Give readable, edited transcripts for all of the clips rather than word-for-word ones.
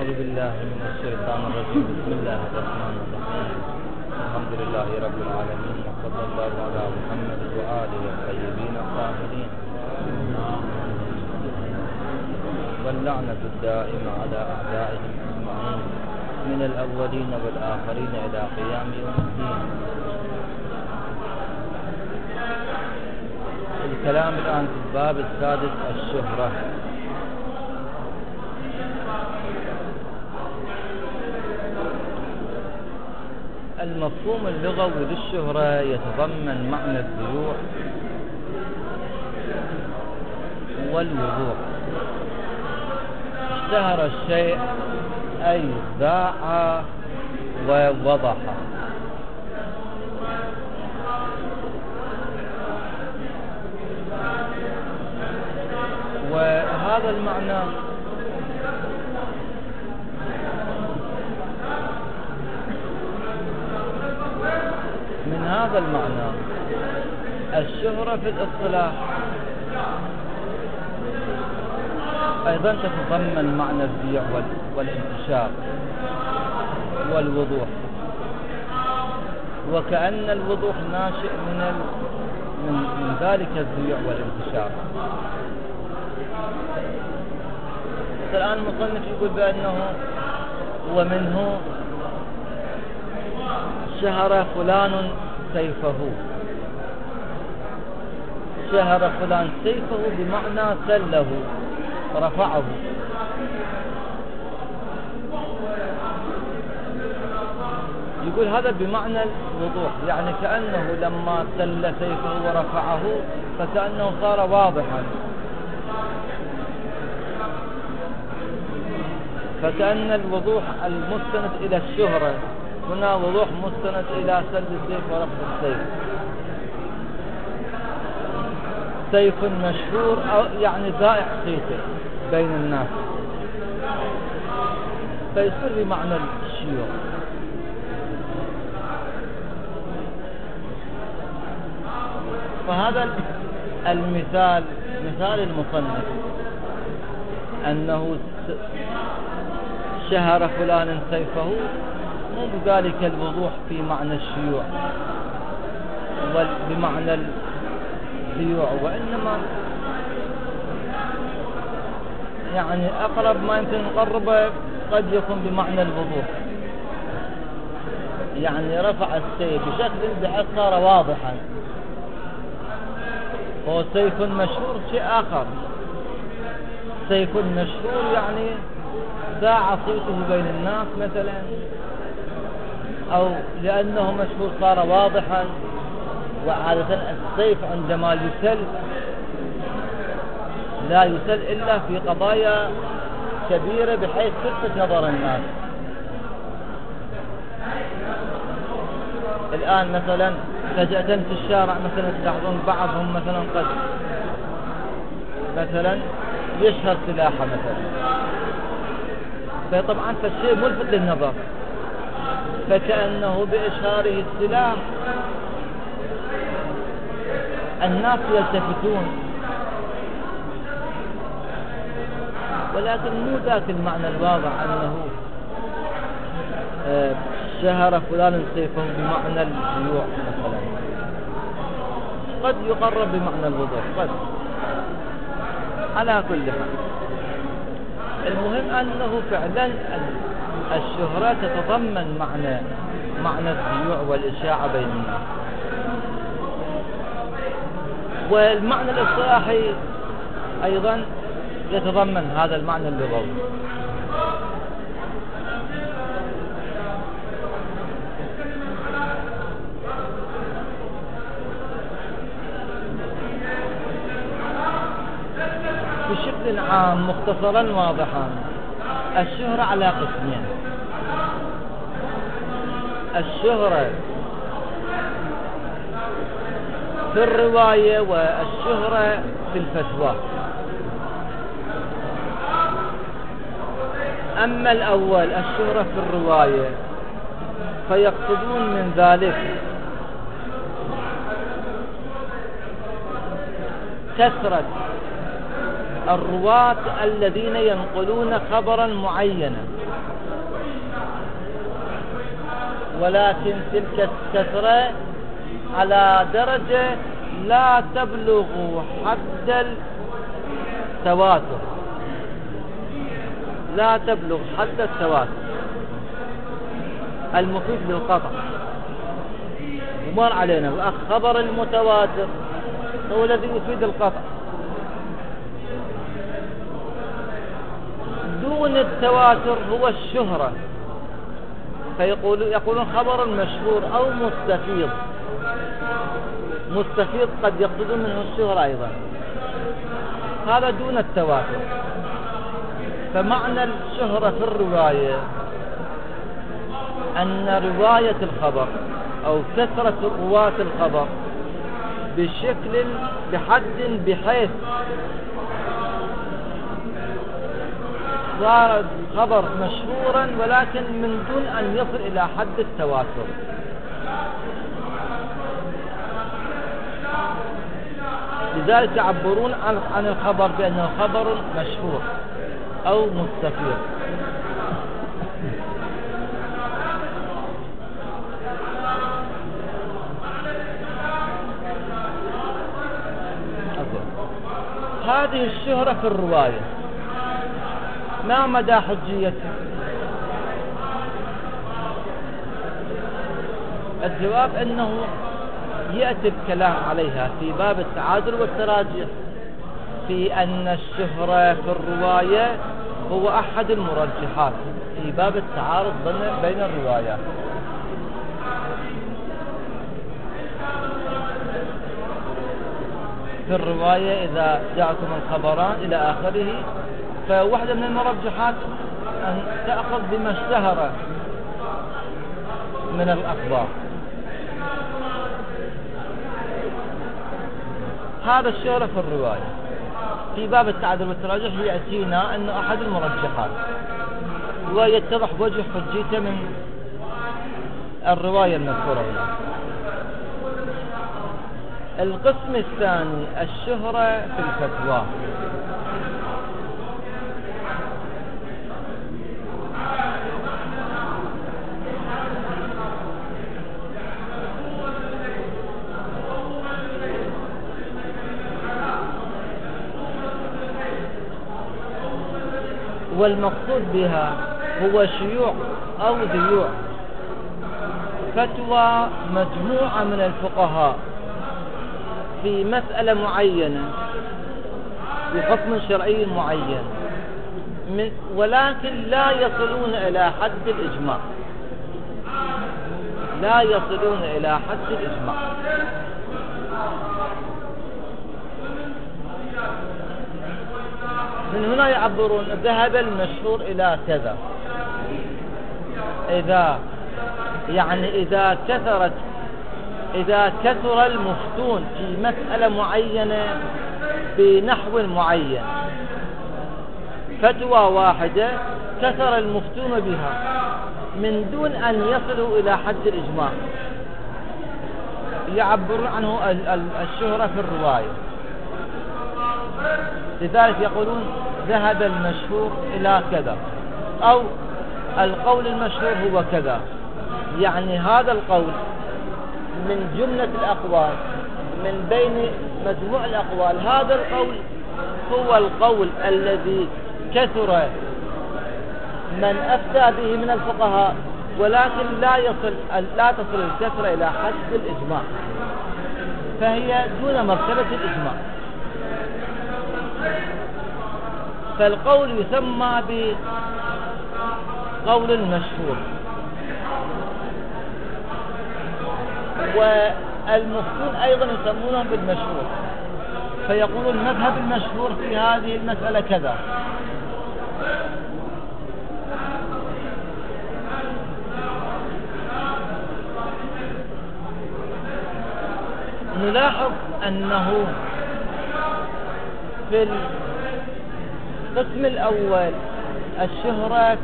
أعوذ بالله من الشيطان الرجيم. بسم الله الرحمن الرحيم. الحمد لله رب العالمين، وصلى الله على محمد وآله الطيبين الطاهرين، واللعنة الدائمة على أعدائهم أجمعين من الأولين والآخرين إلى قيام يوم الدين. الكلام الآن في الباب السادس، الشهرة. المفهوم اللغوي للشهرة يتضمن معنى الذيوع والوضوح. اشتهر الشيء أي ذاع ووضح. وهذا المعنى من هذا المعنى الشهرة في الاصطلاح أيضا تتضمن معنى الذيوع والانتشار والوضوح، وكأن الوضوح ناشئ من ذلك الذيوع والانتشار. الآن المصنف يقول بأنه ومنه شهر فلان سيفه. شهر فلان سيفه بمعنى سله، رفعه. يقول هذا بمعنى الوضوح، يعني كأنه لما سل سيفه ورفعه فكأنه صار واضحا، فكأن الوضوح المستند إلى الشهرة هنا وضوح مستند إلى سل السيف ورفع السيف. سيف مشهور أو يعني ذائع صيته بين الناس، فيصير بمعنى الشيوع. فهذا المثال مثال المصنف أنه شهر فلان سيفه، مو بذلك الوضوح في معنى الشيوع بمعنى الذيوع، وإنما يعني أقرب ما يمكن نقربه قد يكون بمعنى الوضوح، يعني رفع السيف بشكل بحيث صار واضحا. هو سيف مشهور شيء آخر. سيف مشهور يعني ساعة صيته بين الناس مثلا، أو لأنه مشهور صار واضحا. وعادة السيف عندما يسل لا يسل إلا في قضايا كبيرة بحيث تلفت نظر الناس. الآن مثلا فجأة في الشارع مثلا تلاحظون بعضهم مثلا قد مثلا يشهر سلاحه مثلا، فطبعا فالشيء ملفت للنظر، فكأنه بإشهاره السلاح الناس يلتفتون، ولكن مو ذاك المعنى الواضح أنه شهر فلان سيفه بمعنى الذيوع مثلا. قد يقرب بمعنى الوضوح قد. على كل حال المهم أنه فعلا الشهرة تتضمن معنى الذيوع والإشاعة بين الناس. والمعنى الاصطلاحي أيضا يتضمن هذا المعنى اللغوي. بشكل عام مختصرا واضحا الشهرة على قسمين: الشهرة في الرواية والشهرة في الفتوى. أما الأول الشهرة في الرواية فيقصدون من ذلك كثرة الرواة الذين ينقلون خبرا معينا ولكن تلك الكثرة على درجة لا تبلغ حد التواتر، لا تبلغ حد التواتر المفيد للقطع. ومر علينا الخبر المتواتر هو الذي يفيد القطع دون التواتر، هو الشهرة. فيقولون خبر مشهور أو مستفيض. مستفيض قد يقصدون منه الشهرة أيضا، هذا دون التواتر. فمعنى الشهرة في الرواية أن رواية الخبر أو كثرة رواة الخبر بشكل بحد بحيث صار الخبر مشهورا ولكن من دون أن يصل إلى حد التواتر. لذلك يعبرون عن الخبر بأنه خبر مشهور أو مستفيض. هذه الشهرة في الرواية ما مدى حجيتها؟ الجواب أنه يأتي الكلام عليها في باب التعادل والتراجح، في أن الشهرة في الرواية هو أحد المرجحات في باب التعارض بين الروايات. في الرواية إذا جاءكم الخبران إلى آخره، فواحدة من المرجحات أن تأخذ بما اشتهر من الأخبار. هذا الشهرة في الرواية. في باب التعادل والتراجح يأتينا أنه أحد المرجحات ويتضح وجه حجيته من الرواية المذكورة هنا. القسم الثاني الشهرة في الفتوى. والمقصود بها هو شيوع أو ذيوع فتوى مجموعة من الفقهاء في مسألة معينة بحكم شرعي معين، ولكن لا يصلون إلى حد الإجماع، لا يصلون إلى حد الإجماع. من هنا يعبرون ذهب المشهور إلى كذا. إذا كثر المفتون في مسألة معينة بنحو معين، فتوى واحدة كثر المفتون بها من دون أن يصلوا إلى حد الإجماع، يعبرون عنه الشهرة في الرواية. لذلك يقولون ذهب المشهور إلى كذا، أو القول المشهور هو كذا. يعني هذا القول من جملة الأقوال، من بين مجموع الأقوال، هذا القول هو القول الذي كثر من أفتى به من الفقهاء، ولكن لا تصل الكثرة إلى حد الإجماع، فهي دون مرتبة الإجماع. فالقول يسمى بقول المشهور، والمفتون أيضا يسمونه بالمشهور، فيقولون المذهب المشهور في هذه المسألة كذا. نلاحظ أنه في القسم الأول الشهرة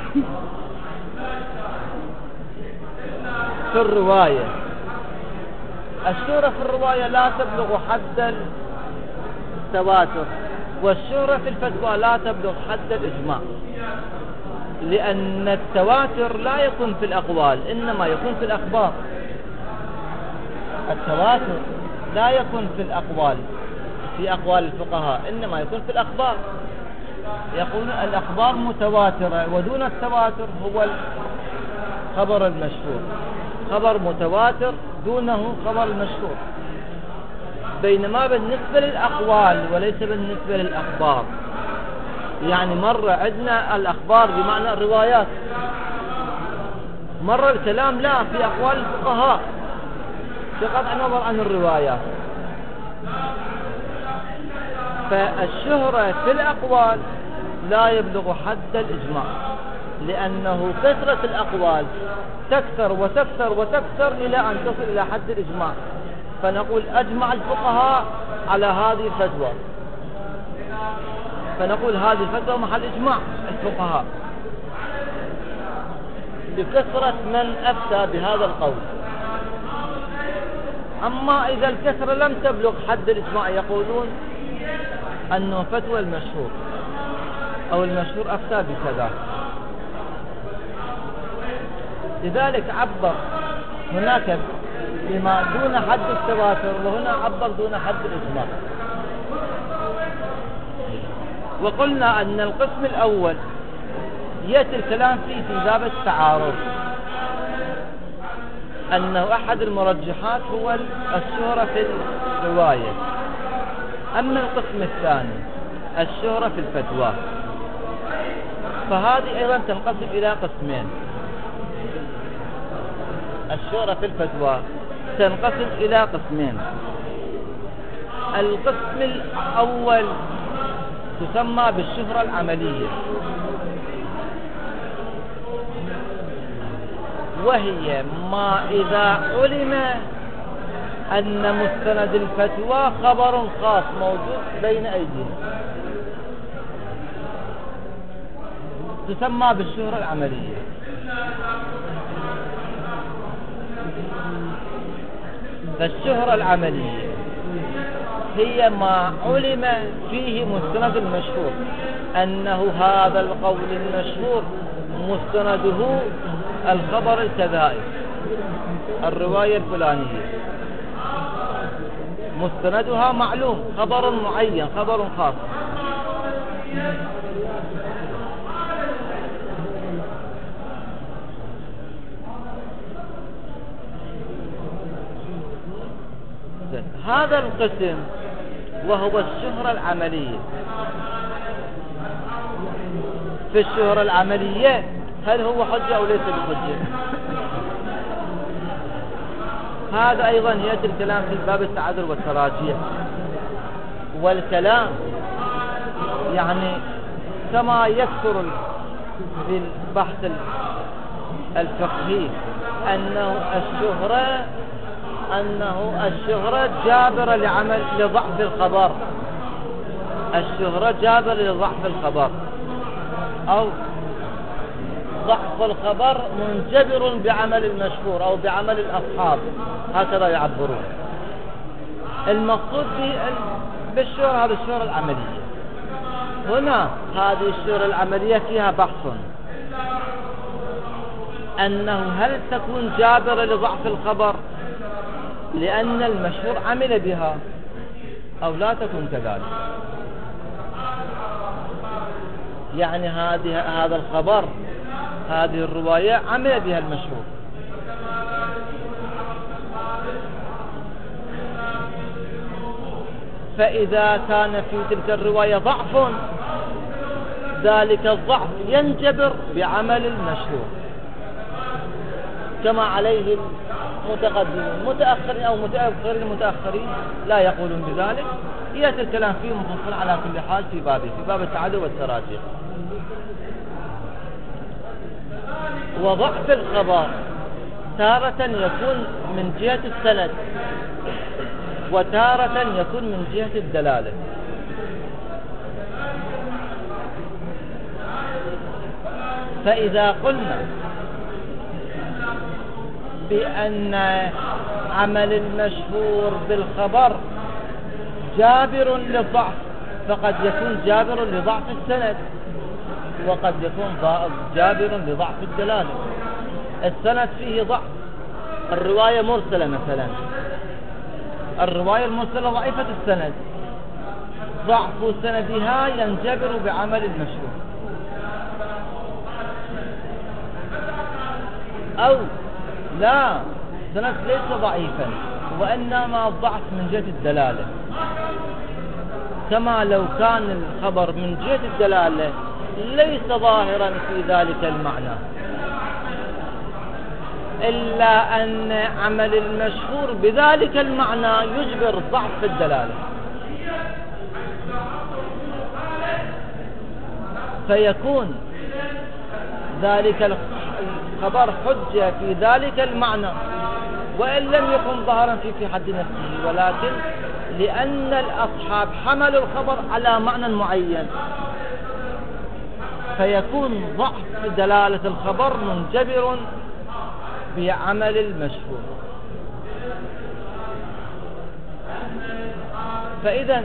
في الرواية، الشهرة في الرواية لا تبلغ حد التواتر، والشهرة في الفتوى لا تبلغ حد الإجماع، لأن التواتر لا يكون في الأقوال إنما يكون في الأخبار. التواتر لا يكون في الأقوال، في أقوال الفقهاء، إنما يكون في الأخبار. يقولون الأخبار متواترة، ودون التواتر هو الخبر المشهور، خبر متواتر دونه خبر المشهور. بينما بالنسبة للأقوال وليس بالنسبة للأخبار، يعني مرة عندنا الأخبار بمعنى الروايات، مرة الكلام لا في أقوال الفقهاء بقطع النظر عن الروايات. فالشهرة في الأقوال لا يبلغ حد الإجماع، لأنه كثرة الأقوال تكثر وتكثر وتكثر إلى أن تصل إلى حد الإجماع، فنقول أجمع الفقهاء على هذه الفتوى، فنقول هذه الفتوى محل إجماع الفقهاء بكثرة من أفتى بهذا القول. أما إذا الكثرة لم تبلغ حد الإجماع يقولون أنه فتوى المشهور أو المشهور أفتى بكذا. لذلك عبر هناك بما دون حد التواتر، وهنا عبر دون حد الإجماع. وقلنا أن القسم الأول يأتي الكلام فيه في باب التعارض، أنه أحد المرجحات هو الشهرة في الرواية. أما القسم الثاني الشهرة في الفتوى، فهذه أيضا تنقسم إلى قسمين. الشهرة في الفتوى تنقسم إلى قسمين. القسم الأول تسمى بالشهرة العملية، وهي ما إذا علم أن مستند الفتوى خبر خاص موجود بين أيدينا تسمى بالشهرة العملية. فالشهرة العملية هي ما علم فيه مستند المشهور، أنه هذا القول المشهور مستنده الخبر الكذائي، الرواية الفلانية مستندها معلوم، خبر معين، خبر خاص. هذا القسم وهو الشهرة العملية. في الشهرة العملية هل هو حجة أو ليس بحجة؟ هذا أيضا يأتي الكلام في باب التعذر والتراجيح. والكلام يعني كما يكثر في البحث الفقهي أنه الشهرة جابرة لضعف الخبر، الشهرة جابرة لضعف الخبر، أو ضعف الخبر منجبر بعمل المشهور أو بعمل الأصحاب، هكذا يعبرون. المقصود بالشهرة هذه الشهرة العملية. هنا هذه الشهرة العملية فيها بحث، أنه هل تكون جابرة لضعف الخبر لأن المشهور عمل بها أو لا تكون كذلك. يعني هذا الخبر، هذه الرواية عمل بها المشهور، فإذا كان في تلك الرواية ضعف، ذلك الضعف ينجبر بعمل المشهور، كما عليه المتقدمين. متأخرين أو متأخرين المتأخرين لا يقولون بذلك. يأتي الكلام فيه مفصل على كل حال في باب التعذر والتراجيح. وضعف الخبر تارة يكون من جهة السند، وتارة يكون من جهة الدلالة. فإذا قلنا بأن عمل المشهور بالخبر جابر للضعف فقد يكون جابر لضعف السند، وقد يكون جابر لضعف الدلالة. السند فيه ضعف، الرواية مرسلة مثلا، الرواية المرسلة ضعيفة السند، ضعف سندها ينجبر بعمل المشهور. أو لا، سند ليس ضعيفا وإنما ضعف من جهة الدلالة، كما لو كان الخبر من جهة الدلالة ليس ظاهرا في ذلك المعنى، إلا أن عمل المشهور بذلك المعنى يجبر ضعف في الدلالة، فيكون ذلك الخبر حجة في ذلك المعنى وإن لم يكن ظاهرا في حد نفسه، ولكن لأن الأصحاب حملوا الخبر على معنى معين، فيكون ضعف دلالة الخبر منجبر بعمل المشهور. فإذا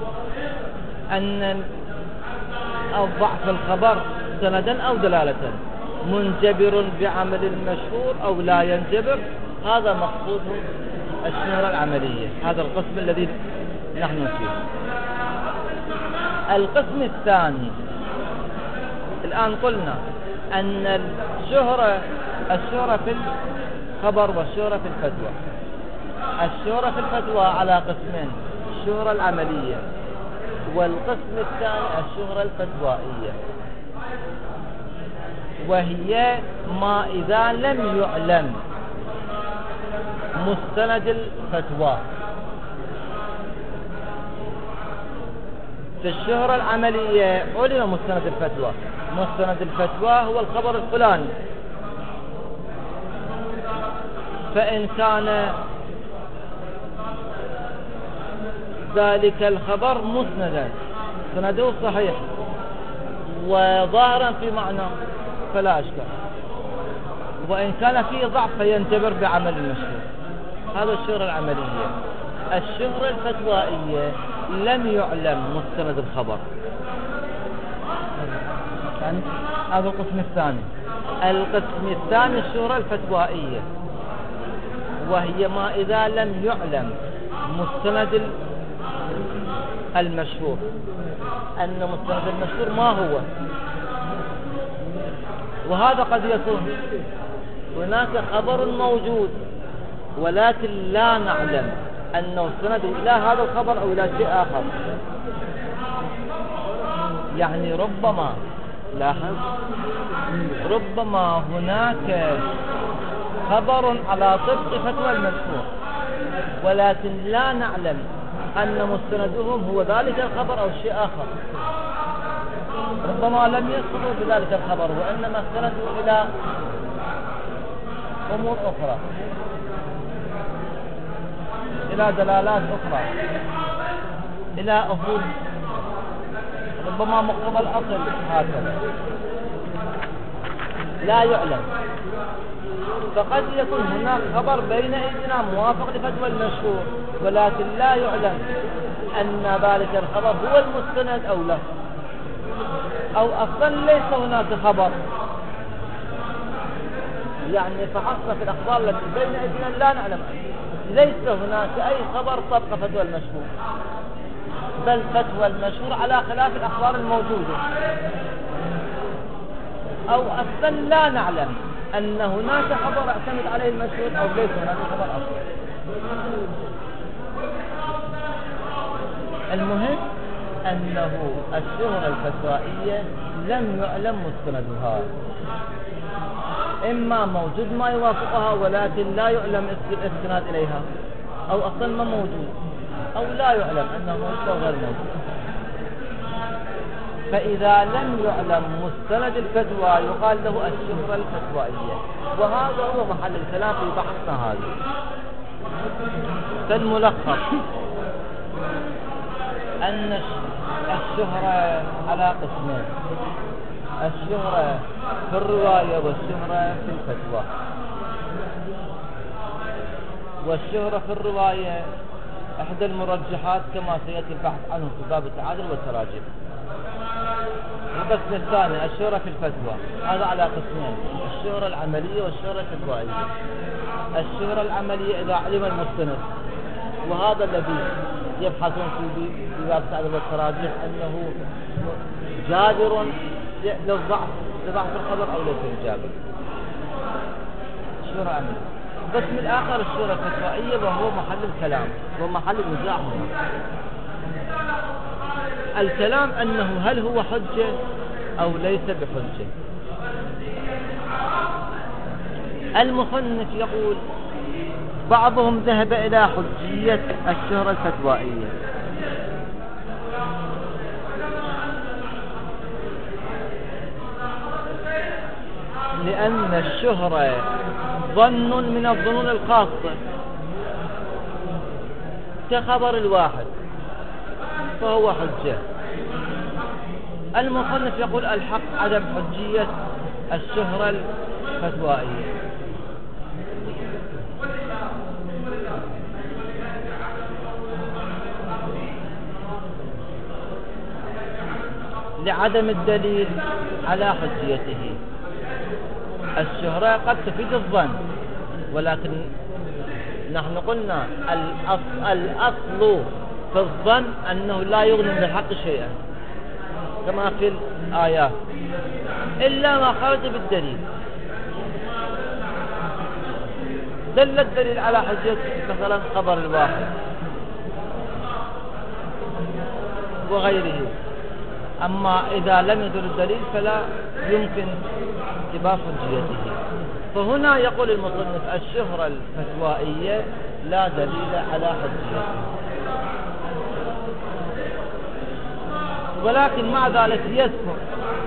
أن الضعف الخبر سندا أو دلالة منجبر بعمل المشهور أو لا ينجبر، هذا مقصود الشهرة العملية، هذا القسم الذي نحن فيه. القسم الثاني، الآن قلنا أن الشهرة في الخبر والشهرة في الفتوى. الشهرة في الفتوى على قسمين، الشهرة العملية، والقسم الثاني الشهرة الفتوائية، وهي ما إذا لم يعلم مستند الفتوى. في الشهرة العملية علم مستند الفتوى، مستند الفتوى هو الخبر الفلاني، فإن كان ذلك الخبر مسندا سنده صحيح وظاهرا في معنى فلا أشكال، وإن كان فيه ضعف فينجبر بعمل المشهور. هذا الشهرة العملية. الشهرة الفتوائية لم يعلم مستند الخبر، هذا القسم الثاني. القسم الثاني الشهرة الفتوائية، وهي ما إذا لم يعلم مستند المشهور، أن مستند المشهور ما هو. وهذا قد يكون هناك خبر موجود ولكن لا نعلم أنه سند إلى هذا الخبر أو إلى شيء آخر. يعني ربما لاحظ، ربما هناك خبر على طبق فتوى المشهور ولكن لا نعلم أن مستندهم هو ذلك الخبر أو شيء آخر. ربما لم يصلوا بذلك الخبر وإنما استندوا إلى أمور أخرى، إلى دلالات أخرى، إلى أصول، ربما مقتضى الأصل هكذا لا يعلم. فقد يكون هناك خبر بين أيدينا موافق لفتوى المشهور ولكن لا يعلم أن ذلك الخبر هو المستند أو لا، أو أصلا ليس هناك خبر. يعني فحصنا في الأخبار التي بين أيدينا لا نعلم، ليس هناك أي خبر طبق فتوى المشهور، بل فتوى المشهور على خلاف الأخبار الموجودة، أو أصلا لا نعلم أن هناك خبر اعتمد عليه المشهور أو ليس هناك خبر أصلا. المهم أنه الشهرة الفتوائية لم يعلم مستندها، إما موجود ما يوافقها ولكن لا يعلم الاستناد إليها، أو أصلا ما موجود، أو لا يعلم أنه موجود أو غير موجود. فإذا لم يعلم مستند الفتوى يقال له الشهرة الفتوائية، وهذا هو محل الكلام في بحثنا هذا. فالملخص أن الشهرة على قسمين، الشهرة في الرواية والشهرة في الفتوى. والشهرة في الرواية إحدى المرجحات كما سيأتي البحث عنه في باب التعادل والتراجم. القسم الثاني الشهرة في الفتوى، هذا على قسمين: الشهرة العملية والشهرة الفتوائية. الشهرة العملية إذا علم المستند، وهذا الذي يبحثون في باب التعادل والتراجم أنه جابر للضعف الخبر أو ليس بجابر. الشهرة العملية. القسم الآخر الشهرة الفتوائية، وهو محل الكلام ومحل النزاع هنا. الكلام أنه هل هو حجة أو ليس بحجة. المصنف يقول: بعضهم ذهب إلى حجية الشهرة الفتوائية، لأن الشهرة ظن من الظنون الخاصة كخبر الواحد فهو حجة. المصنف يقول: الحق عدم حجية الشهرة الفتوائية، لعدم الدليل على حجيته. الشهرة قد تفيد الظن، ولكن نحن قلنا الأصل في الظن أنه لا يغني من الحق شيئا كما في الآيات، إلا ما خرج بالدليل. دل الدليل على حجية مثلا خبر الواحد وغيره، أما إذا لم يدل الدليل فلا يمكن اتباع حجيته. فهنا يقول المصنف: الشهرة الفتوائية لا دليل على حجيته، ولكن مع ذلك يذكر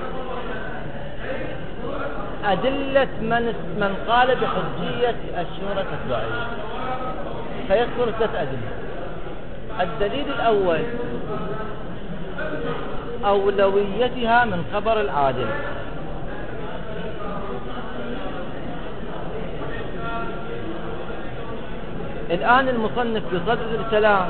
أدلة من قال بحجية الشهرة الفتوائية، فيذكر 3 أدلة. الدليل الأول أولويتها من خبر العادل. الآن المصنف بصدد الكلام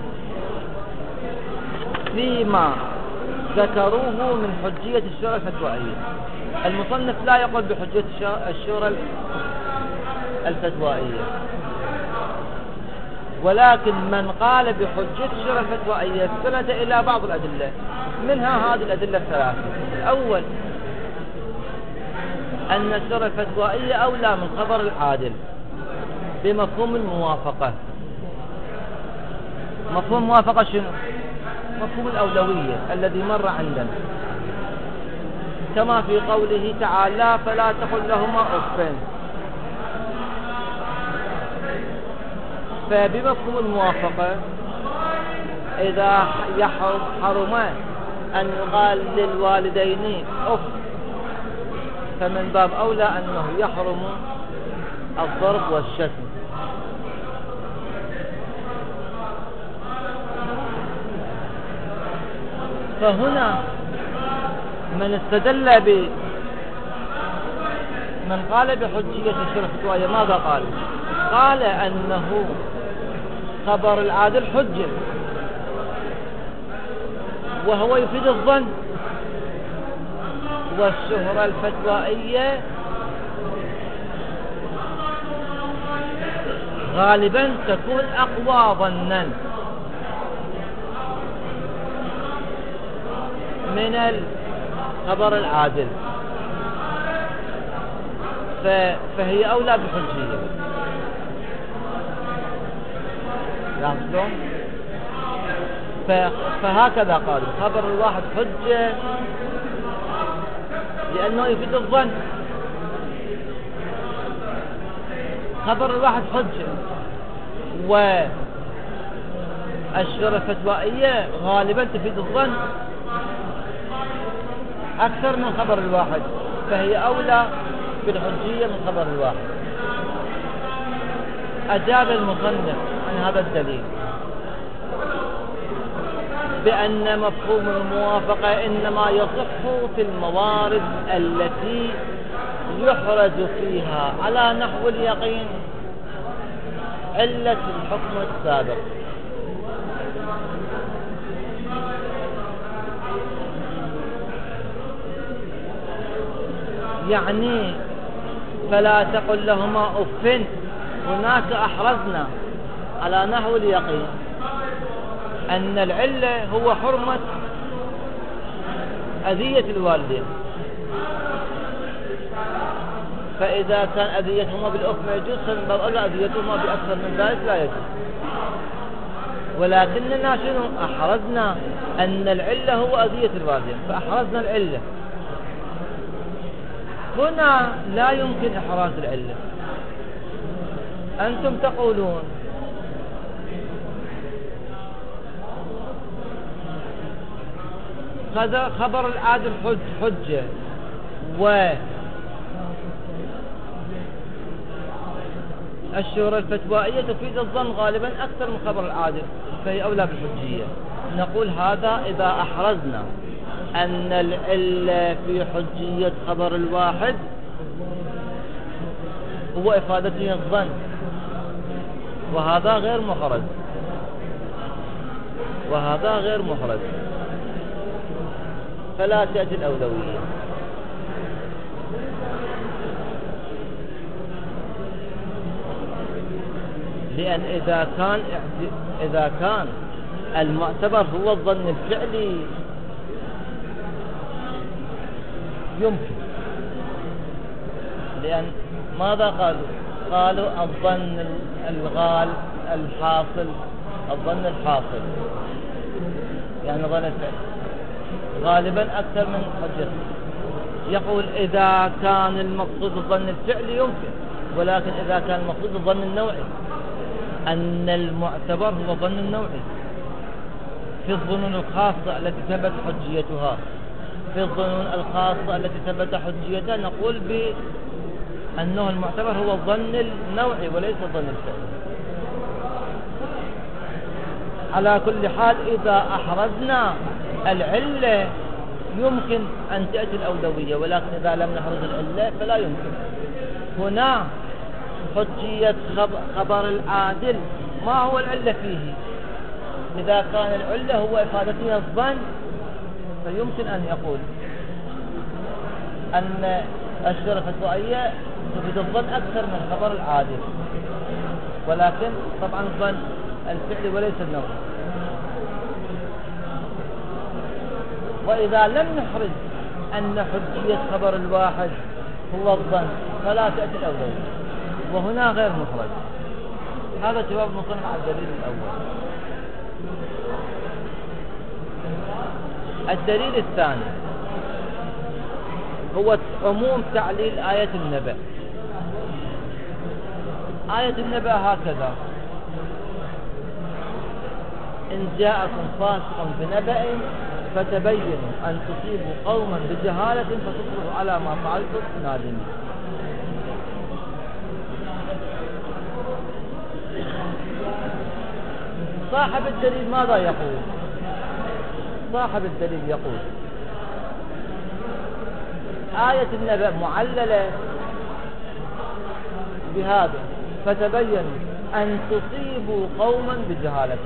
فيما ذكروه من حجية الشهرة الفتوائية. المصنف لا يقول بحجية الشهرة الفتوائية، ولكن من قال بحجية الشهرة الفتوائية استند إلى بعض الأدلة، منها هذه الأدلة 3. الأول أن الشهرة الفتوائية أولى من خبر العادل بمفهوم الموافقة. مفهوم الموافقة شنو؟ مفهوم الأولوية الذي مر عندنا، كما في قوله تعالى: فلا تقل لهما أف. فبمفهوم الموافقة إذا حرم أن يقال للوالدين أف، فمن باب أولى أنه يحرم الضرب والشتم. فهنا من استدل من قال بحجية الشهرة الفتوائية ماذا قال؟ قال أنه خبر العادل حجة، وهو يفيد الظن، والشهرة الفتوائية غالبا تكون أقوى ظنا من الخبر العادل، فهي أولى بحجية. لاحظون؟ فهكذا قالوا: خبر الواحد حجة لأنه يفيد الظن، خبر الواحد حجة، والشهرة الفتوائية غالبا تفيد الظن أكثر من خبر الواحد، فهي أولى بالحجية من خبر الواحد. أجاب المصنف عن هذا الدليل بأن مفهوم الموافقة إنما يصح في الموارد التي يحرز فيها على نحو اليقين علة الحكم السابق. يعني فلا تقل لهما أف. هناك أحرزنا على نحو اليقين أن العلة هو حرمة أذية الوالدين، فإذا كان أذيتهما بالأف ما يجوز، فالمرأة أذيتهما بأكثر من ذلك لا يجوز. ولكننا شنو أحرزنا أن العلة هو أذية الوالدين، فأحرزنا العلة. هنا لا يمكن إحراز العلة. أنتم تقولون خبر العادل حجة، والشهرة الفتوائية تفيد الظن غالبا أكثر من خبر العادل، فهي أولى بالحجية. نقول هذا إذا أحرزنا أن العلة في حجية خبر الواحد هو إفادته الظن، وهذا غير محرز، وهذا غير محرز، فلا تأتي الأولوية. لأن إذا كان المعتبر هو الظن الفعلي يمكن، لأن ماذا قالوا الظن الحاصل، الظن الحاصل يعني ظن الفعل غالبا أكثر من حجته. يقول إذا كان المقصود الظن الفعلي يمكن، ولكن إذا كان المقصود الظن النوعي، أن المعتبر هو الظن النوعي في الظنون الخاصة التي ثبت حجيتها، في الظنون الخاصة التي ثبت حجيتها نقول بأنه المعتبر هو الظن النوعي وليس الظن الفعلي. على كل حال إذا أحرزنا العلة يمكن أن تأتي الأولوية، ولكن إذا لم نحرز العلة فلا يمكن. هنا حجية خبر العادل ما هو العلة فيه؟ إذا كان العلة هو إفادته الظن فيمكن أن يقول أن الشهرة الفتوائية تفيد الظن أكثر من خبر العادل، ولكن طبعا الظن الفعلي وليس النوعي. وإذا لم نحرز أن حجية خبر الواحد هو الظن فلا تأتي الأولوية، وهنا غير محرز. هذا جواب مصنع على الدليل الأول. الدليل الثاني هو عموم تعليل آية النبأ. آية النبأ هكذا: إن جاءكم فاسق بنبأ فتبينوا أن تصيبوا قوما بجهالة فتصبحوا على ما فعلتم نادمين. صاحب الدليل ماذا يقول؟ صاحب الدليل يقول آية النبأ معللة بهذا: فتبينوا أن تصيبوا قوما بجهالة.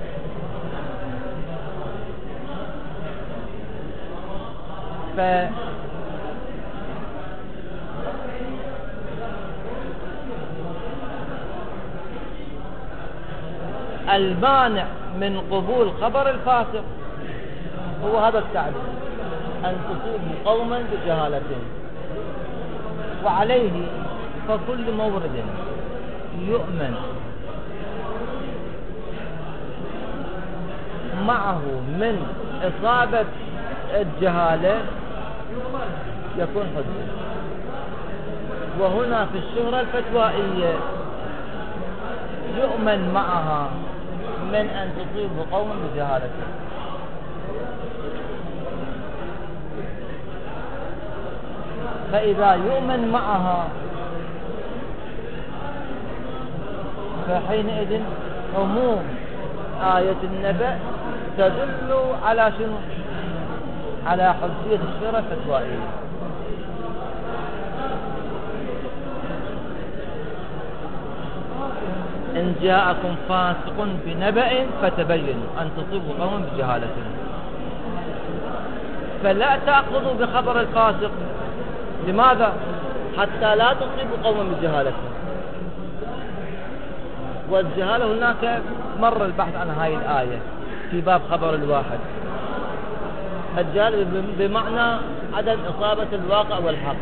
المانع من قبول خبر الفاسق هو هذا التعليل: أن تصيبوا قوما بجهالة. وعليه فكل مورد يؤمن معه من إصابة الجهالة يكون حجة. وهنا في الشهرة الفتوائية يؤمن معها من أن تصيبه قوم بجهالة. فإذا يؤمن معها فحينئذ عموم آية النبأ تدل على شنو؟ على حجية الشهرة الفتوائية. إن جاءكم فاسق بنبأ فتبينوا أن تصيبوا قوما بجهالة. فلا تأخذوا بخبر الفاسق. لماذا؟ حتى لا تصيبوا قوما بجهالة. والجهالة هناك مر البحث عن هذه الآية في باب خبر الواحد. الجهالة بمعنى عدم إصابة الواقع والحق.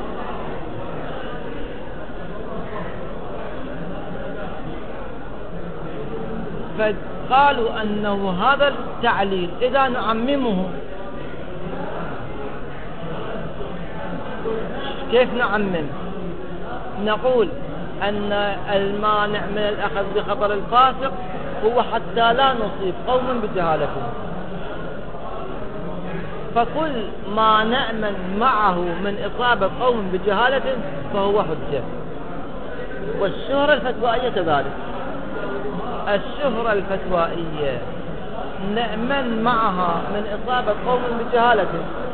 فقالوا أنه هذا التعليل إذا نعممه، كيف نعمم؟ نقول أن المانع من الأخذ بخبر الفاسق هو حتى لا نصيب قوما بجهالته. فكل ما نأمن معه من إصابة قوم بجهالة فهو حجة. والشهرة الفتوائية كذلك. الشهرة الفتوائية نأمن معها من إصابة قوم بجهالة،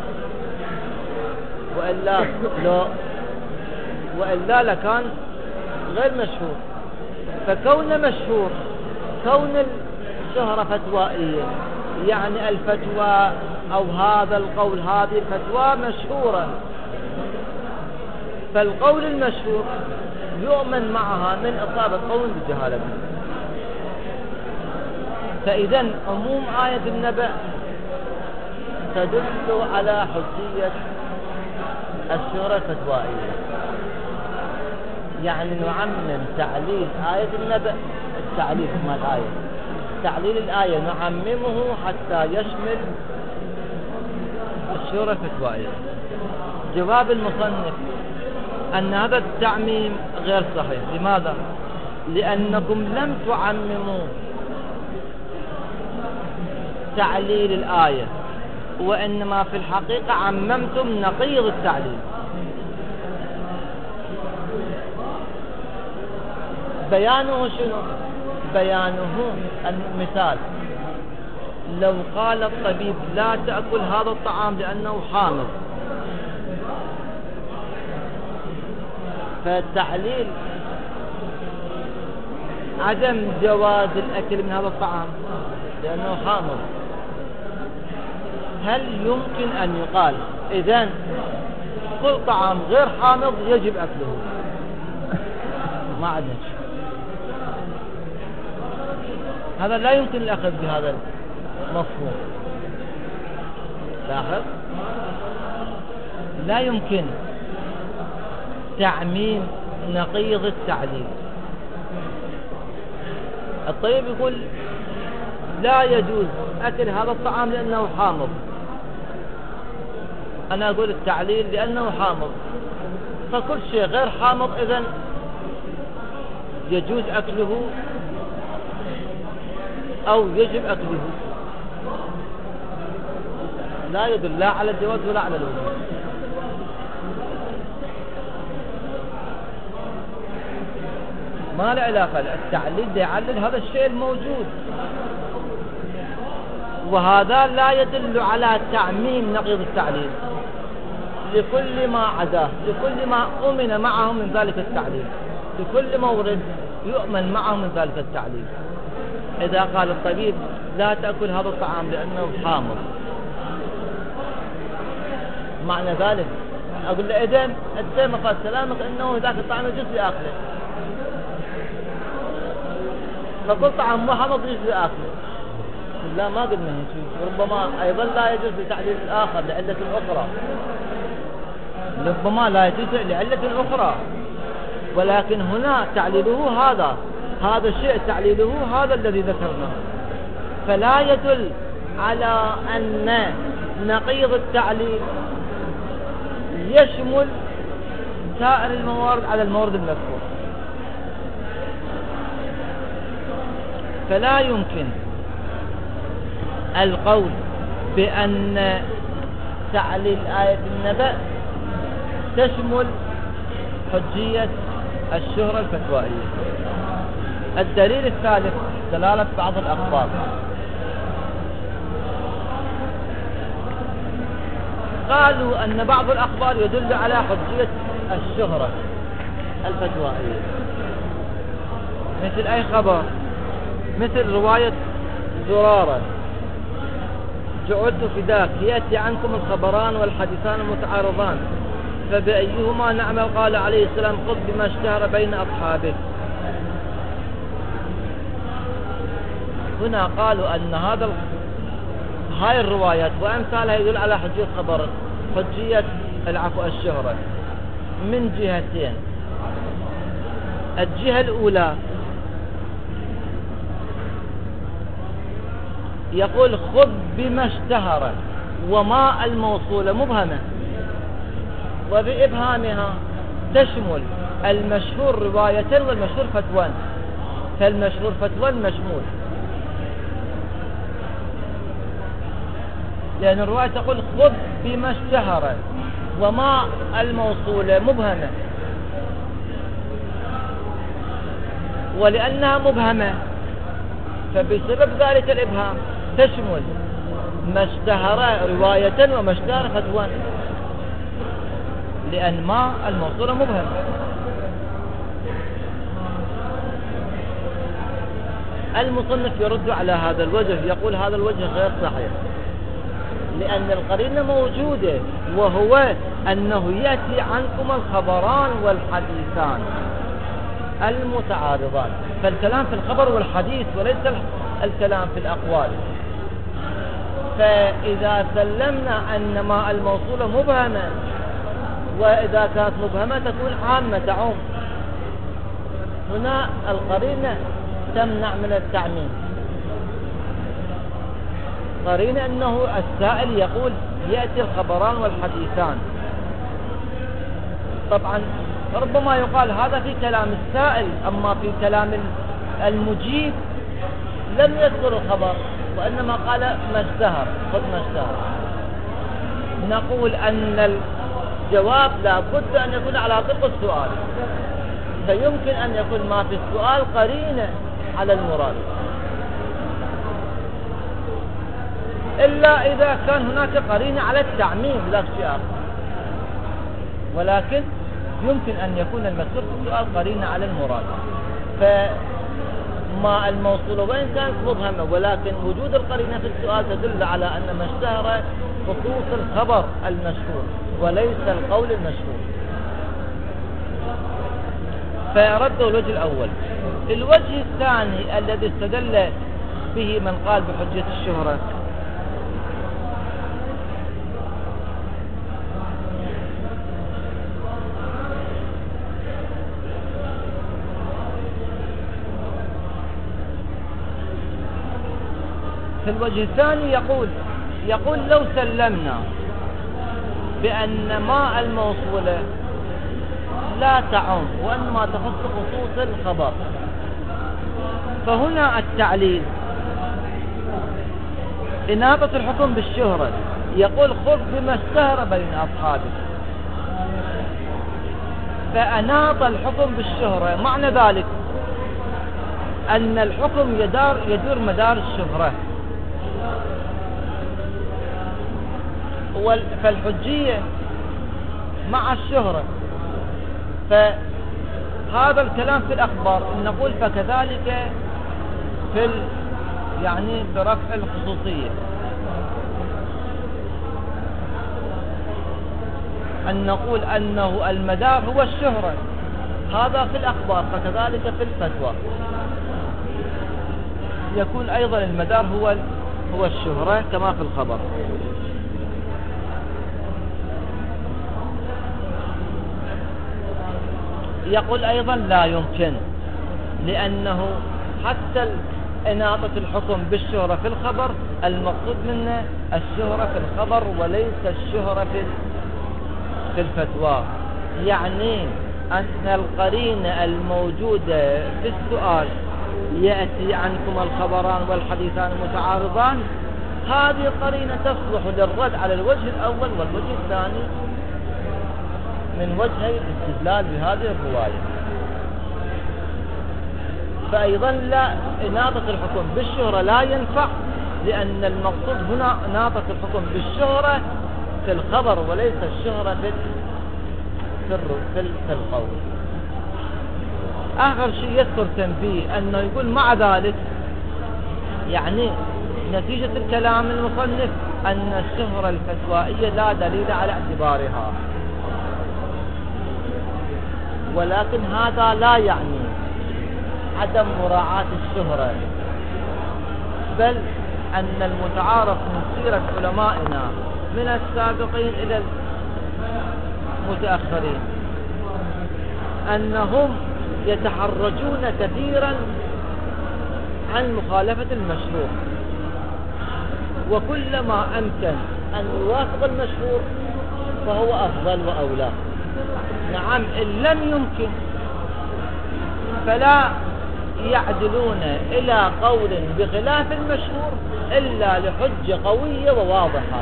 وإلا لكان غير مشهور. فكون مشهور، كون الشهرة فتوائية، يعني الفتوى أو هذا القول، هذه الفتوى مشهورة. فالقول المشهور يؤمن معها من إصابة قول بجهالة. فإذا عموم آية النبأ تدل على حجية الشهرة الفتوائية. يعني نعمم تعليل آية النبأ، التعليل ما الآية، تعليل الآية نعممه حتى يشمل الشهرة الفتوائية. جواب المصنف أن هذا التعميم غير صحيح. لماذا؟ لأنكم لم تعمموا تعليل الآية، وإنما في الحقيقة عممتم نقيض التعليل. بيانه شنو؟ بيانه المثال: لو قال الطبيب لا تأكل هذا الطعام لأنه حامض، فالتعليل عدم جواز الأكل من هذا الطعام لأنه حامض. هل يمكن أن يقال إذن كل طعام غير حامض يجب أكله؟ ما عندنا شيء. هذا لا يمكن الأخذ بهذا المفهوم. لاحظ، لا يمكن تعميم نقيض التعليل. الطبيب يقول لا يجوز أكل هذا الطعام لأنه حامض، أنا أقول التعليل لأنه حامض، فكل شيء غير حامض إذن يجوز أكله أو يجب أكله. لا يدل لا على الجواز ولا على الوجوب. ما له علاقة. التعليل يعلل هذا الشيء الموجود، وهذا لا يدل على تعميم نقيض التعليل. لكل ما عداه، لكل ما أؤمن معه من ذلك التعليل، لكل مورد يؤمن معه من ذلك التعليل. إذا قال الطبيب لا تأكل هذا الطعام لأنه حامض، معنى ذلك أقول له إذن الدم قال سلامك أنه ذاك الطعام يجوز لأكله، فكل طعام مو حامض يجوز لأكله. لا، ما قلنا هيك. ربما أيضا لا يجوز لتعليل الآخر لعلة أخرى، ربما لا يجوز لعلة أخرى، ولكن هنا تعليله هذا الشيء تعليله هذا الذي ذكرناه. فلا يدل على أن نقيض التعليل يشمل سائر الموارد على المورد المذكور. فلا يمكن القول بأن تعليل آية النبأ تشمل حجية الشهرة الفتوائية. الدليل الثالث دلالة بعض الأخبار. قالوا أن بعض الأخبار يدل على حجية الشهرة الفتوائية. مثل أي خبر؟ مثل رواية زرارة جعلت فداك يأتي عنكم الخبران والحديثان المتعارضان فبأيهما نعمل؟ قال عليه السلام خذ بما اشتهر بين أصحابك. هنا قالوا أن هاي الروايات وأمثالها يدل على حجية خبر، حجية الشهرة من جهتين. الجهة الأولى يقول خذ بما اشتهر، وما الموصولة مبهمة، وبإبهامها تشمل المشهور رواية والمشهور فتوى، فالمشهور فتوى مشمول، لأن الرواية تقول خذ بما اشتهر، وما الموصولة مبهمة، ولأنها مبهمة فبسبب ذلك الإبهام تشمل ما اشتهر رواية وما اشتهر فتوى، لأن ما الموصولة مبهمة. المصنف يرد على هذا الوجه، يقول هذا الوجه غير صحيح، لأن القرينة موجودة، وهو أنه يأتي عنكم الخبران والحديثان المتعارضان، فالكلام في الخبر والحديث وليس الكلام في الأقوال. فإذا سلمنا أن ما الموصولة مبهمة، وإذا كانت مبهمة تكون عامة تعم، هنا القرينة تمنع من التعميم. قرينة أنه السائل يقول يأتي الخبران والحديثان. طبعا ربما يقال هذا في كلام السائل، أما في كلام المجيب لم يذكر الخبر، وإنما قال ما اشتهر، خذ ما اشتهر. نقول أن الجواب لا بد أن يكون على طرق السؤال، فيمكن أن يكون ما في السؤال قرينة على المراد، إلا إذا كان هناك قرينة على التعميم لا شيء آخر. ولكن يمكن أن يكون المذكور في السؤال قرينة على المراد. فما الموصول وإن كانت مبهمة، ولكن وجود القرينة في السؤال تدل على أن ما اشتهر خصوص الخبر المشهور وليس القول المشهور. فرد الوجه الأول. الوجه الثاني الذي استدل به من قال بحجة الشهرة، في الوجه الثاني يقول لو سلمنا بأن ما الموصولة لا تعم وإنما تخص خصوص الخبر، فهنا التعليل إنابة الحكم بالشهرة، يقول خذ بما اشتهر بين أصحابك، فأناط الحكم بالشهرة، معنى ذلك أن الحكم يدور مدار الشهرة. فالحجية مع الشهرة، فهذا الكلام في الأخبار نقول فكذلك في يعني برفع الخصوصية، أن نقول أنه المدار هو الشهرة، هذا في الأخبار، فكذلك في الفتوى يكون أيضا المدار هو الشهرة كما في الخبر. يقول أيضا لا يمكن، لأنه حتى إناطة الحكم بالشهرة في الخبر المقصود منه الشهرة في الخبر وليس الشهرة في الفتوى. يعني أن القرينة الموجودة في السؤال يأتي عنكم الخبران والحديثان المتعارضان، هذه القرينة تصلح للرد على الوجه الأول والوجه الثاني من وجهي الاستدلال بهذه الرواية. فأيضا لا إناطة الحكم بالشهرة لا ينفع، لأن المقصود هنا إناطة الحكم بالشهرة في الخبر وليس الشهرة في القول. آخر شيء يذكر تنبيه أنه يقول مع ذلك يعني نتيجة الكلام المصنف أن الشهرة الفتوائية لا دليل على اعتبارها، ولكن هذا لا يعني عدم مراعاة الشهرة، بل أن المتعارف من سيرة علمائنا من السابقين إلى المتأخرين أنهم يتحرجون كثيرا عن مخالفة المشهور، وكلما أمكن أن يوافق المشهور فهو أفضل وأولى. نعم، إن لم يمكن فلا يعدلون إلى قول بخلاف المشهور إلا لحجة قوية وواضحة.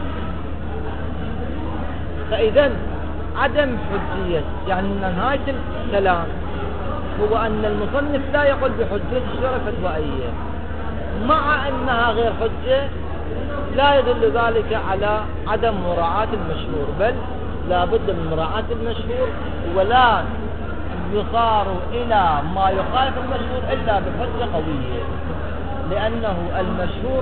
فإذا عدم حجية يعني نهاية الكلام هو أن المصنف لا يقول بحجية الشهرة الفتوائية، مع أنها غير حجة لا يدل ذلك على عدم مراعاة المشهور، بل لا بد من مراعاة المشهور، ولا يصار إلى ما يخالف المشهور إلا بحجة قوية، لأنه المشهور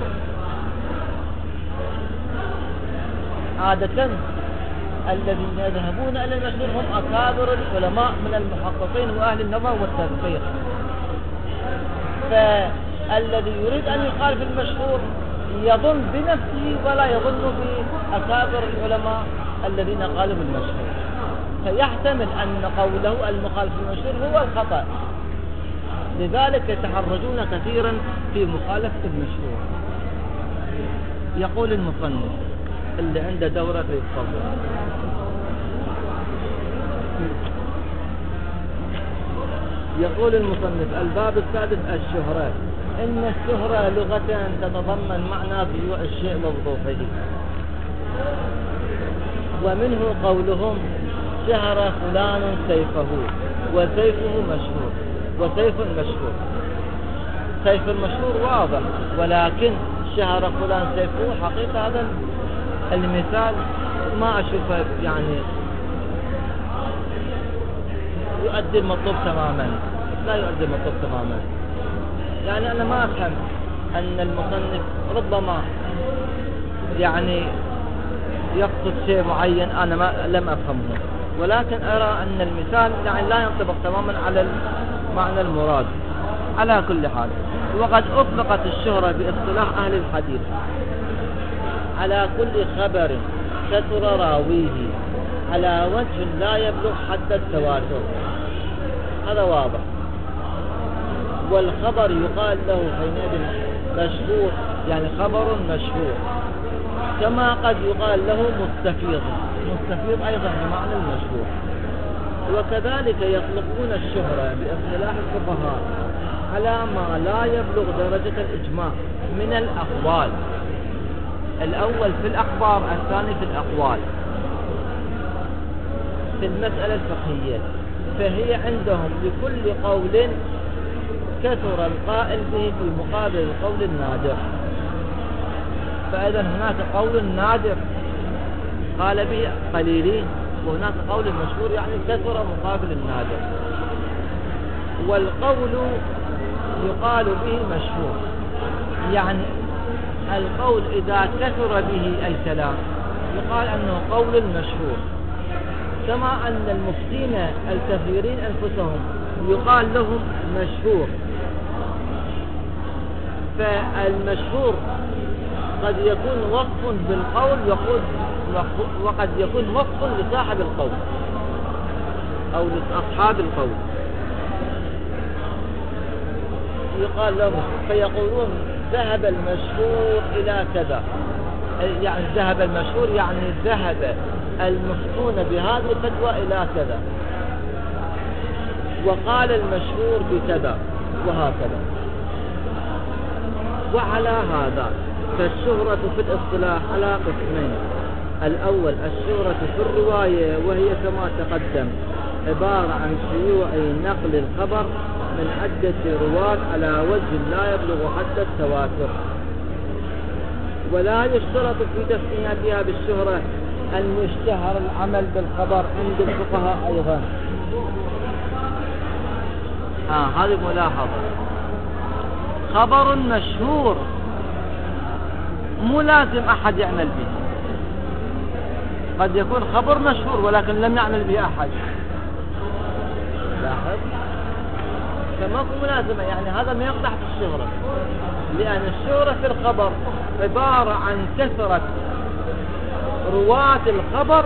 عادة الذين يذهبون إلى المشهور هم أكابر العلماء من المحققين وأهل النظر والتدقيق، فالذي يريد أن يخالف المشهور يظن بنفسه ولا يظن بأكابر العلماء الذين قالوا بالمشهور، فيحتمل أن قوله المخالف المشهور هو الخطأ، لذلك يتحرجون كثيرا في مخالفة المشهور. يقول المصنف اللي عنده دورة في الصبر: يقول المصنف: الباب السادس الشهرة. إن الشهرة لغة تتضمن معنى بيوع الشيء ووضوحه، ومنه قولهم شهر فلان سيفه وسيفه مشهور وسيف مشهور. سيف المشهور واضح، ولكن شهر فلان سيفه حقيقة هذا المثال ما أشوفه يعني يؤدي المطلوب تماما، لا يؤدي المطلوب تماما. يعني أنا ما أفهم أن المصنف ربما يعني يقصد شيء معين أنا لم أفهمه، ولكن أرى أن المثال يعني لا ينطبق تماما على المعنى المراد. على كل حال، وقد أطلقت الشهرة باصطلاح أهل الحديث على كل خبر كثر راويه على وجه لا يبلغ حد التواتر، هذا واضح. والخبر يقال له حينئذ مشهور، يعني خبر مشهور، كما قد يقال له مستفيض أيضا بمعنى المشهور. وكذلك يطلقون الشهرة باصطلاح الفقهاء على ما لا يبلغ درجة الإجماع من الأقوال، الأول في الأخبار، الثاني في الأقوال في المسألة الفقهية. فهي عندهم لكل قول كثر القائل به في مقابل القول النادر. فإذا هناك قول نادر قال به قليلين، وهناك قول مشهور يعني كثر مقابل النادر. والقول يقال به مشهور، يعني القول إذا كثر به الكلام يقال أنه قول مشهور، كما أن المفتين الكثيرين أنفسهم يقال لهم مشهور. فالمشهور قد يكون وصف بالقول وقد يكون وصف لصاحب القول أو لأصحاب القول، يقال لهم. فيقولون ذهب المشهور إلى كذا، يعني ذهب المشهور يعني ذهب المفتون بهذه الفتوى إلى كذا، وقال المشهور بكذا، وهكذا. وعلى هذا فالشهرة في الاصطلاح على قسمين: الأول الشهرة في الرواية، وهي كما تقدم عبارة عن شيوع نقل الخبر من عدة رواة على وجه لا يبلغ حد التواتر. ولا يشترط في تسميتها بالشهرة أن يشتهر العمل بالخبر عند الفقهاء أيضا، هذه ملاحظة. خبر مشهور مو لازم أحد يعمل به، قد يكون خبر مشهور ولكن لم يعمل به أحد. لاحظ، فما هو ملازمة، يعني هذا ما يقدح في الشهرة، لأن الشهرة في الخبر عبارة عن كثرة رواة الخبر،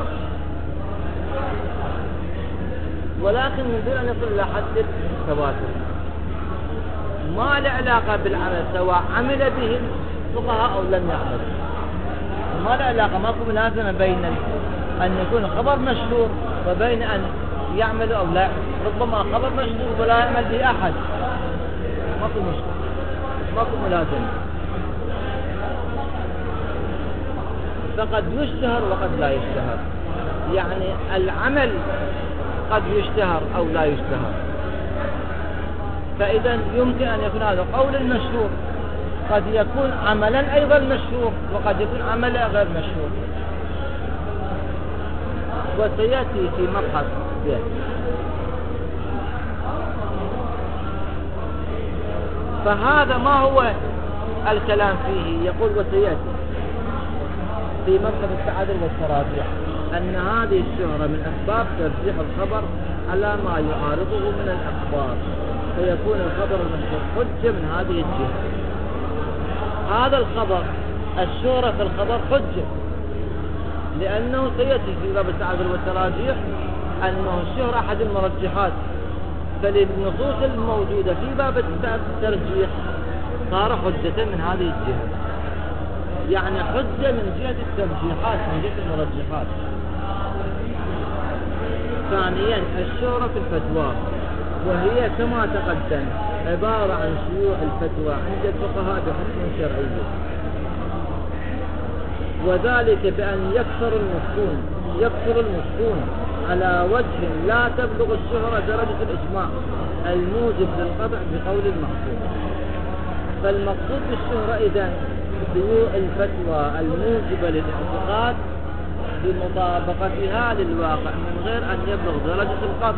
ولكن من دون أن يصل إلى حد التواتر، ما له علاقة بالعمل سواء عمل به الفقهاء أو لم يعمل، ما له علاقة. ما هو ملازمة بين أن يكون خبر مشهور وبين أن يعمل أو لا. ربما خبر مشهور ولا يعمل به أحد، ما في مشكلة، ما في ملازمة. فقد يشتهر وقد لا يشتهر، يعني العمل قد يشتهر أو لا يشتهر. فإذا يمكن أن يكون هذا قول المشهور قد يكون عملا أيضا مشهور، وقد يكون عملا غير مشهور، وسيأتي في مبحث به. فهذا ما هو الكلام فيه. يقول وسيأتي في مبحث التعادل والتراجح أن هذه الشهرة من أسباب ترجيح الخبر على ما يعارضه من الأخبار، فيكون الخبر المشهور حجة من هذه الجهة. هذا الخبر، الشهرة في الخبر حجة، لأنه سيأتي في باب التعادل والتراجح أنه الشهرة أحد المرجحات، فللنصوص الموجودة في باب الترجيح صار حجة من هذه الجهة، يعني حجة من جهة الترجيحات، من جهة المرجحات. ثانيا الشهرة في الفتوى، وهي كما تقدم عبارة عن شيوع الفتوى عند الفقهاء بحكم شرعي، وذلك بأن يكثر المفتون على وجه لا تبلغ الشهرة درجة الإجماع الموجب للقطع بقول المحفوظ. فالمقصود بالشهرة إذن شيوع الفتوى الموجبة للاعتقاد بمطابقتها للواقع من غير أن يبلغ درجة القطع.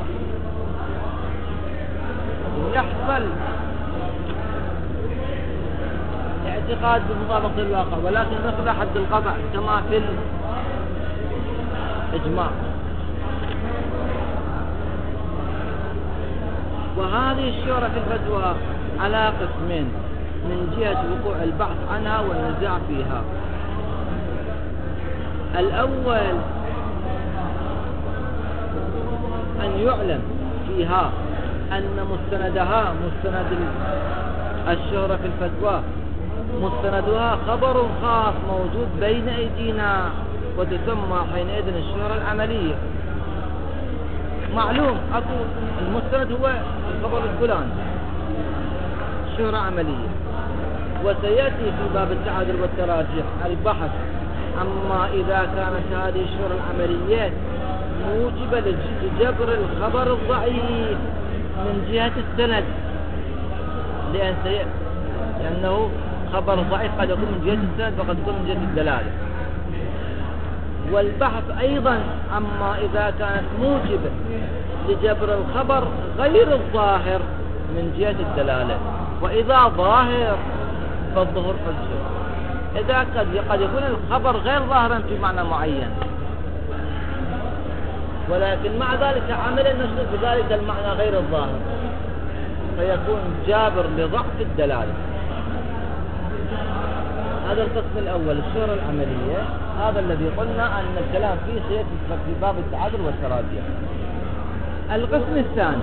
يحصل اعتقاد بمطابقة الواقع ولكن نصل حد القطع كما في الإجماع. وهذه الشهرة في الفتوى على قسمين من جهة وقوع البحث عنها والنزاع فيها. الأول أن يعلم فيها أن مستند الشهرة في الفتوى مستندها خبر خاص موجود بين أيدينا، وتسمى حينئذ الشهرة العملية. معلوم أقول المستند هو الخبر الفلاني، شهرة عملية. وسيأتي في باب التعادل والتراجح البحث أما إذا كانت هذه الشهرة العملية موجبة لجبر الخبر الضعيف من جهة السند، لأنه خبر ضعيف قد يكون من جهة السند وقد يكون من جهة الدلالة. والبحث أيضا أما إذا كانت موجبة لجبر الخبر غير الظاهر من جهة الدلالة، وإذا ظاهر فالظهور حجة. إذا قد يكون الخبر غير ظاهرا في معنى معين، ولكن مع ذلك عمل النشر بذلك المعنى غير الظاهر، فيكون جابر لضعف الدلالة. هذا القسم الأول الشهرة العملية، هذا الذي قلنا أن الكلام فيه سيأتي في باب التعادل والتراجح. القسم الثاني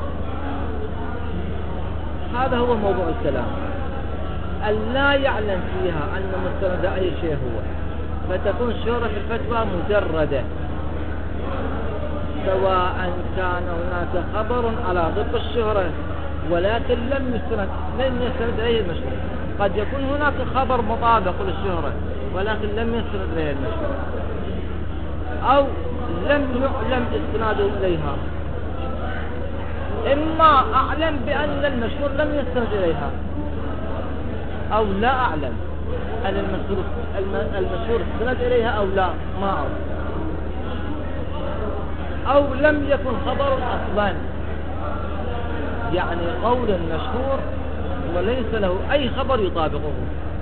هذا هو موضوع الكلام، أن لا يعلم فيها أن مستند أي شيء هو، فتكون الشهرة في الفتوى مجردة، سواء كان هناك خبر على ضد الشهرة ولكن لم يستند إليه المشهور. قد يكون هناك خبر مطابق للشهرة ولكن لم يستند إليه المشهور، أو لم يعلم استناده إليها. إما أعلم بأن المشهور لم يستند إليها، أو لا أعلم أن المشهور استند إليها أو لا، ما أعرف. أو لم يكن خبر أصلا، يعني قول مشهور وليس له أي خبر يطابقه،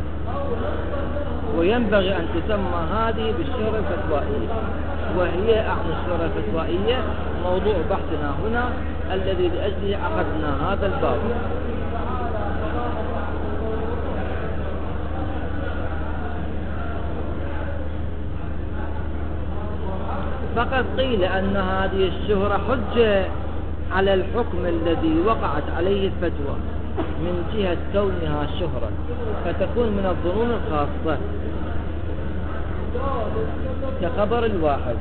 وينبغي أن تسمى هذه بالشهرة الفتوائية، وهي أعني الشهرة الفتوائية موضوع بحثنا هنا الذي لأجله عقدنا هذا الباب. فقد قيل أن هذه الشهرة حجة على الحكم الذي وقعت عليه الفتوى من جهة كونها شهرة، فتكون من الظنون الخاصة كخبر الواحد.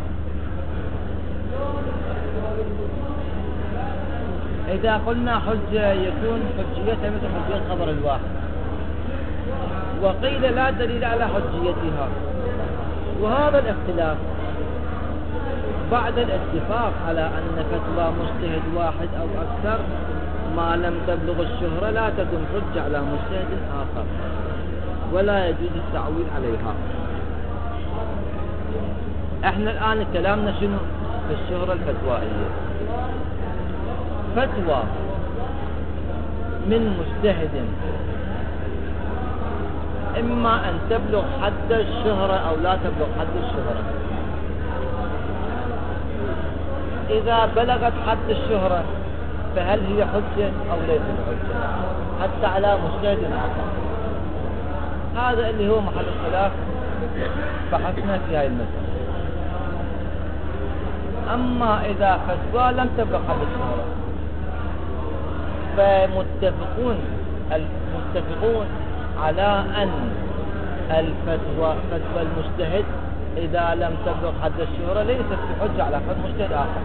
إذا قلنا حجة يكون حجيتها مثل حجية خبر الواحد، وقيل لا دليل على حجيتها. وهذا الاختلاف بعد الاتفاق على أن فتوى مجتهد واحد أو أكثر ما لم تبلغ الشهرة لا تكون حجة على مجتهد آخر، ولا يجوز التعويل عليها. احنا الآن كلامنا شنو في الشهرة الفتوائية؟ فتوى من مجتهد إما أن تبلغ حد الشهرة أو لا تبلغ حد الشهرة. إذا بلغت حد الشهرة فهل هي حجة أو ليست حجة حتى على مجتهد آخر؟ هذا اللي هو محل الخلاف بحثنا في هذه المسألة. أما إذا فتوى لم تبلغ حد الشهرة فمتفقون على أن فتوى المجتهد إذا لم تبلغ حد الشهرة ليست بحجة على حد مجتهد آخر.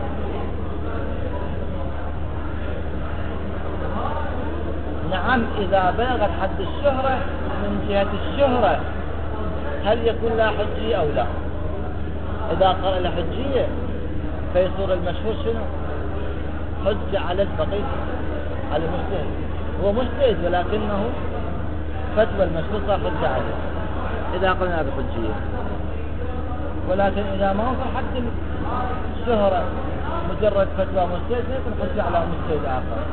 نعم، إذا بلغت حد الشهرة من جهة الشهرة هل يكون لها حجية أو لا؟ إذا قال لها حجية فيصير المشهور شنو؟ حجة على الفقيه على المجتهد. هو مجتهد ولكنه فتوى المشهور صار حجة عليه إذا قلنا بحجية. ولكن إذا ما وصل حد الشهرة مجرد فتوى مجتهد يكون حجة على مجتهد آخر.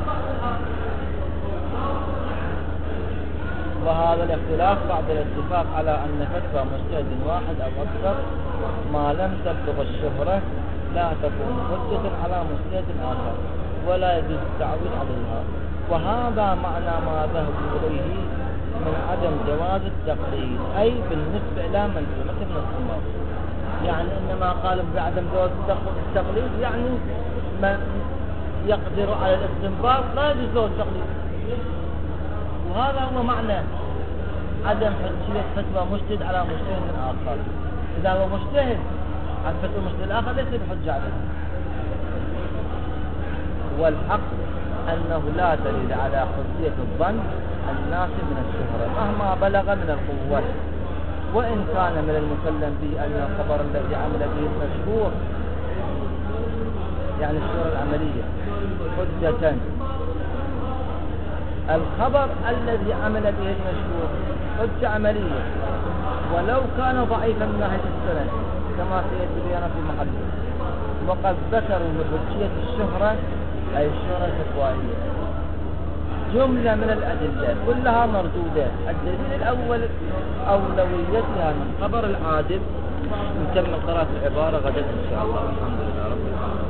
وهذا الاختلاف بعد الاتفاق على أن فتوى مجتهد واحد أو أكثر ما لم تبلغ الشهرة لا تكون حجة على مجتهد آخر ولا يجوز التعويل عليها. وهذا معنى ما ذهبوا إليه من عدم جواز التقليد، أي بالنسبة إلى منظومة ابن الصماغ. يعني إنما قالوا بعدم جواز التقليد يعني من يقدر على الاستنباط لا يجوز له التقليد. وهذا هو معنى عدم حجية فتوى مجتهد على مجتهد آخر. إذا هو مجتهد عن فتوى المجتهد الآخر ليس بحجة عليه. والحق أنه لا دليل على حجية الظن الناس من الشهرة مهما بلغ من القوة، وإن كان من المسلم به أن الخبر الذي عمل به المشهور يعني الشهرة العملية حجة. الخبر الذي عمل به المشهور حجة عملية ولو كان ضعيفا من ناحية السند كما سيأتي بيانا في محله. وقد ذكروا بحجية الشهرة أي الشهرة الفتوائية جملة من الأدلة كلها مردودة. الدليل الأول أولويتها من خبر العادل. نكمل قراءة العبارة غدا إن شاء الله. الحمد لله رب العالمين.